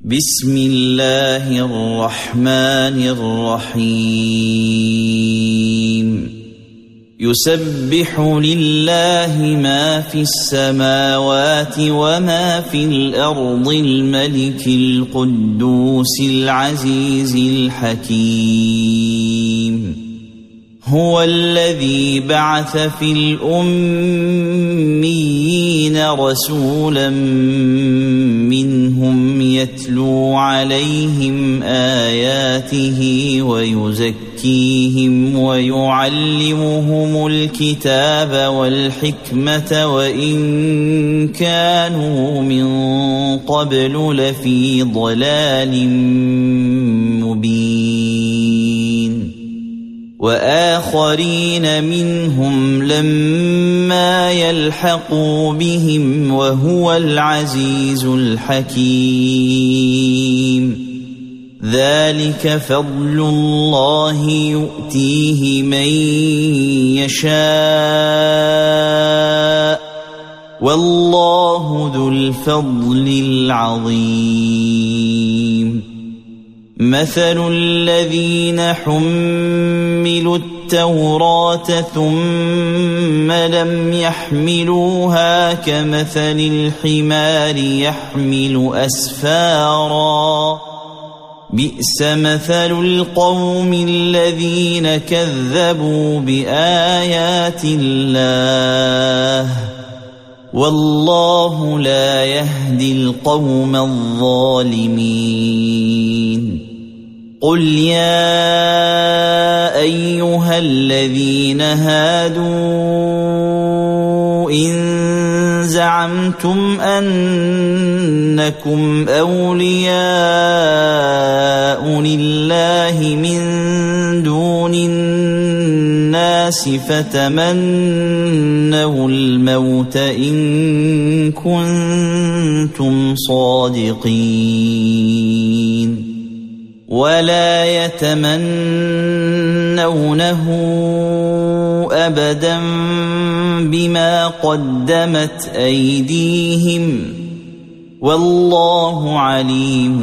بسم الله الرحمن الرحيم يسبح لله ما في السماوات وما في الأرض الملك القدوس العزيز الحكيم هو الذي بعث في الأميين رسولا منهم يتلو عليهم آياته ويزكيهم ويعلمهم الكتاب والحكمة وإن كانوا من قبل لفي ضلال مبين وآخرين منهم لما يلحقوا بهم وهو العزيز الحكيم ذلك فضل الله يؤتيه من يشاء والله ذو الفضل العظيم مثل الذين حملوا التوراة ثم لم يحملوها كمثل الحمار يحمل أسفارا بئس مثل القوم الذين كذبوا بآيات الله والله لا يهدي القوم الظالمين قل يا أيها الذين هادوا إن زعمتم أنكم أولياء لله من دون الناس فتمنوا الموت إن كنتم صادقين ولا يتمنونه أبدا بما قدمت أيديهم والله عليم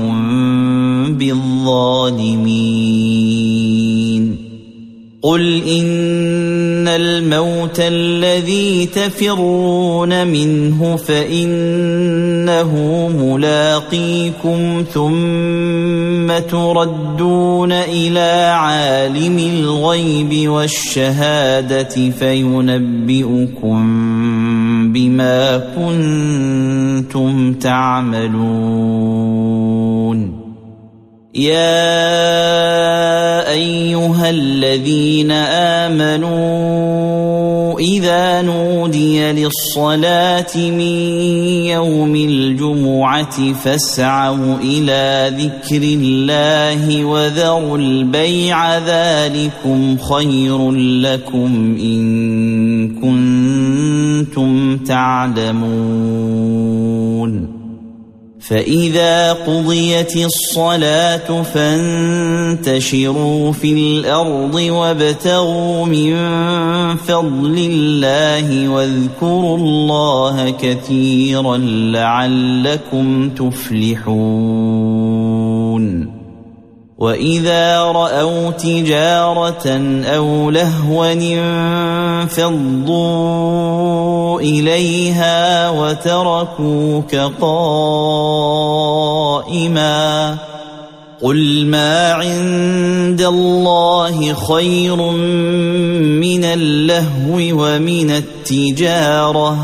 بالظالمين قل إن الموت الذي تفرون منه فإنه ملاقيكم ثم تردون إلى عالم الغيب والشهادة فينبئكم بما كنتم تعملون يا أيها الذين آمنوا إذا نودي للصلاة من يوم الجمعة فاسعوا إلى ذكر الله وذروا البيع ذلكم خير لكم إن كنتم تعلمون فإذا قضيت الصلاة فانتشروا في الأرض وابتغوا من فضل الله واذكروا الله كثيرا لعلكم تفلحون وإذا رأوا تجارة أو لهوا انفضوا إليها وتركوك قائما قل ما عند الله خير من اللهو ومن التجارة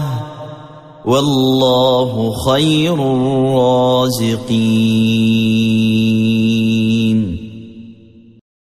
والله خير الرازقين